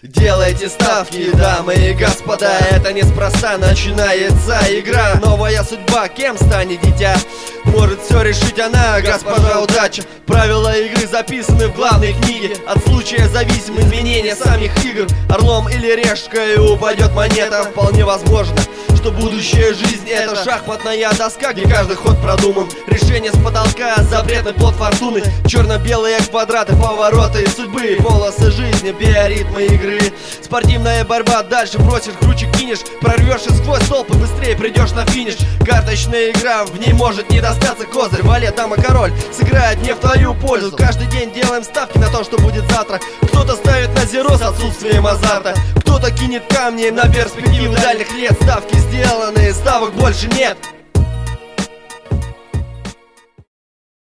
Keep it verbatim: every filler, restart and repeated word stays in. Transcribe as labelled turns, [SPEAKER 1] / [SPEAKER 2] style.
[SPEAKER 1] Делайте ставки, дамы и господа, это неспроста начинается игра. Новая судьба, кем станет дитя? Может все решить она, госпожа удача. Правила игры записаны в главной книге. От случая зависим изменения самих игр. Орлом или решкой упадет монета. Вполне возможно, что будущая жизнь — это шахматная доска, где каждый ход продуман. Решение с потолка, запретный плод фортуны. Черно-белые квадраты, повороты судьбы, полосы жизни, биоритмы игры. Спортивная борьба, дальше бросишь, круче кинешь. Прорвешься сквозь столб и быстрее придешь на финиш. Карточная игра, в ней может не достаться козырь. Валет, дама, король сыграет не в твою пользу. Каждый день делаем ставки на то, что будет завтра. Кто-то ставит на зеро с отсутствием азарта. Кто-то кинет камни на перспективу дальних лет. Ставки сделаны, ставок больше нет.